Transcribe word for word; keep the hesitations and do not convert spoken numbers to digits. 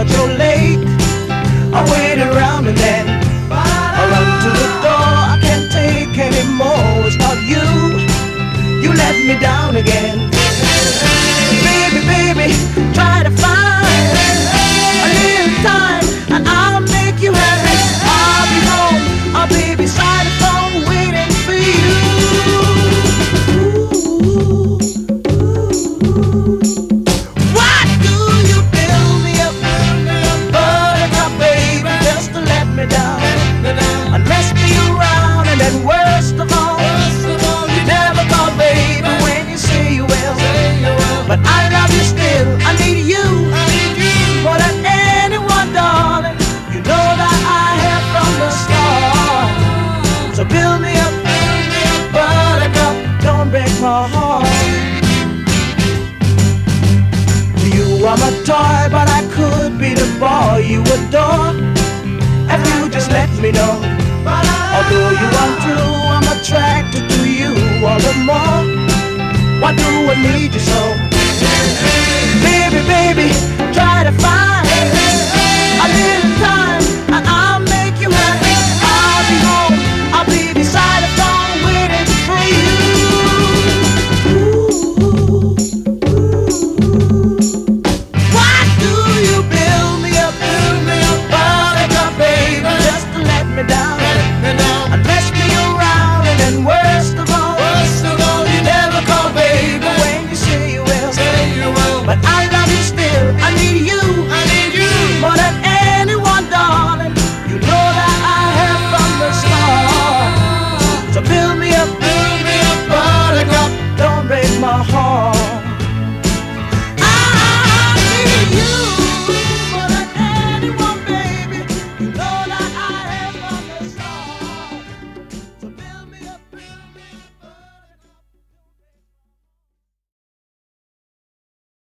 but you're late. I wait around and then I run to the door. I can't take anymore. It's not you. You let me down again. Baby, baby, try to find a little time and I'll make you happy. I'll be home, I'll be beside the phone waiting for you. Ooh, what do you build me up, buttercup, baby, just to let me down and mess me around, and then worst of all, you never call, baby, when you say you will. But I love you still, I need you more than anyone, darling. You know that I have from the start. So build me up, buttercup, don't break my heart. You are my toy, but I could be the boy you adore if you just let me know. Although you are true, I'm attracted to you all the more. Why do I need you so? Baby, baby, try to find a little time and I'll make you happy. I'll be home, I'll be beside the phone waiting for you. Ooh, why do you build me up, build me up, buttercup, baby, just to let me down and mess me around, and then worst of all, you never call, baby, when you say you will. But I